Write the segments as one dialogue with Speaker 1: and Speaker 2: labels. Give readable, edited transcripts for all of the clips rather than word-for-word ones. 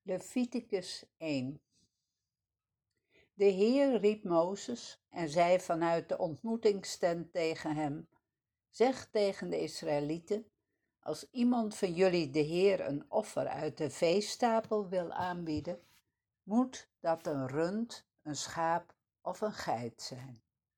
Speaker 1: Leviticus 1. De Heer riep Mozes en zei vanuit de ontmoetingstent tegen hem: zeg tegen de Israëlieten: als iemand van jullie de Heer een offer uit de veestapel wil aanbieden, moet dat een rund, een schaap of een geit zijn.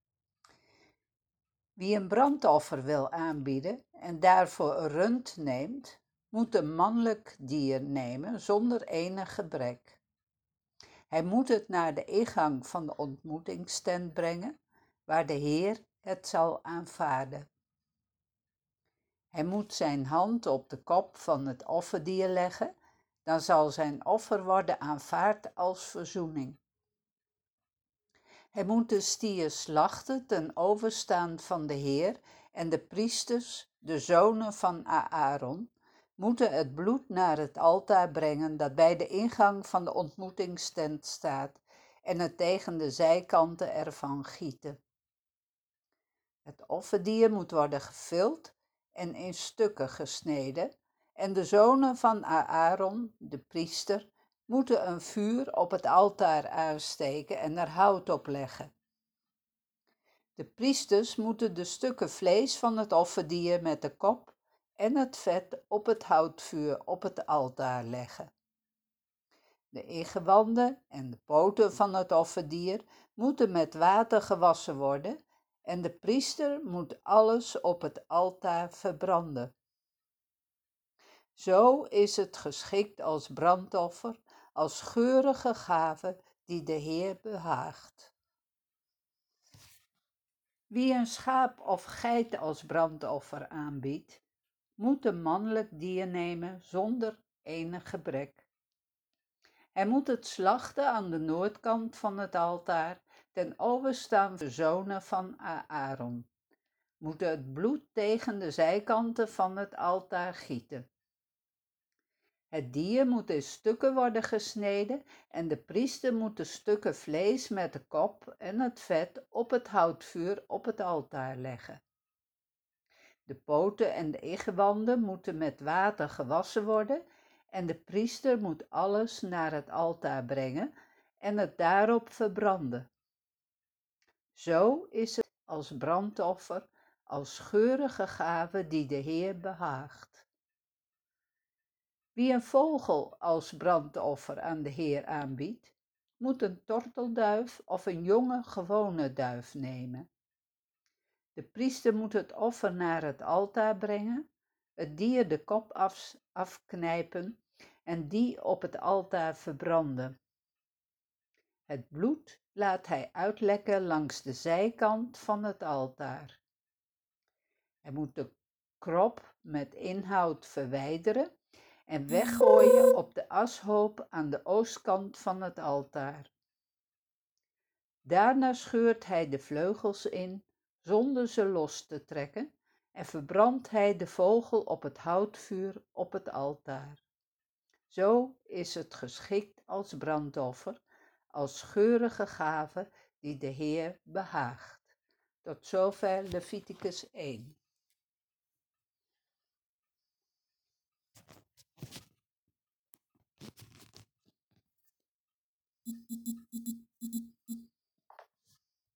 Speaker 1: Wie een brandoffer wil aanbieden en daarvoor een rund neemt, moet een mannelijk dier nemen zonder enig gebrek. Hij moet het naar de ingang van de ontmoetingstent brengen, waar de Heer het zal aanvaarden. Hij moet zijn hand op de kop van het offerdier leggen, dan zal zijn offer worden aanvaard als verzoening. Hij moet de stier slachten ten overstaan van de Heer en de priesters, de zonen van Aaron, moeten het bloed naar het altaar brengen dat bij de ingang van de ontmoetingstent staat en het tegen de zijkanten ervan gieten. Het offerdier moet worden gevild en in stukken gesneden en de zonen van Aaron, de priester, moeten een vuur op het altaar aansteken en er hout op leggen. De priesters moeten de stukken vlees van het offerdier met de kop en het vet op het houtvuur op het altaar leggen. De ingewanden en de poten van het offerdier moeten met water gewassen worden en de priester moet alles op het altaar verbranden. Zo is het geschikt als brandoffer, als geurige gave die de Heer behaagt. Wie een schaap of geit als brandoffer aanbiedt, moet een mannelijk dier nemen zonder enig gebrek. Hij moet het slachten aan de noordkant van het altaar, ten overstaan van de zonen van Aaron. Moet het bloed tegen de zijkanten van het altaar gieten. Het dier moet in stukken worden gesneden en de priester moet de stukken vlees met de kop en het vet op het houtvuur op het altaar leggen. De poten en de ingewanden moeten met water gewassen worden en de priester moet alles naar het altaar brengen en het daarop verbranden. Zo is het als brandoffer, als geurige gave die de Heer behaagt. Wie een vogel als brandoffer aan de Heer aanbiedt, moet een tortelduif of een jonge gewone duif nemen. De priester moet het offer naar het altaar brengen, het dier de kop afknijpen en die op het altaar verbranden. Het bloed laat hij uitlekken langs de zijkant van het altaar. Hij moet de krop met inhoud verwijderen en weggooien op de ashoop aan de oostkant van het altaar. Daarna scheurt hij de vleugels in, zonder ze los te trekken, en verbrandt hij de vogel op het houtvuur op het altaar. Zo is het geschikt als brandoffer, als geurige gave die de Heer behaagt. Tot zover Leviticus 1.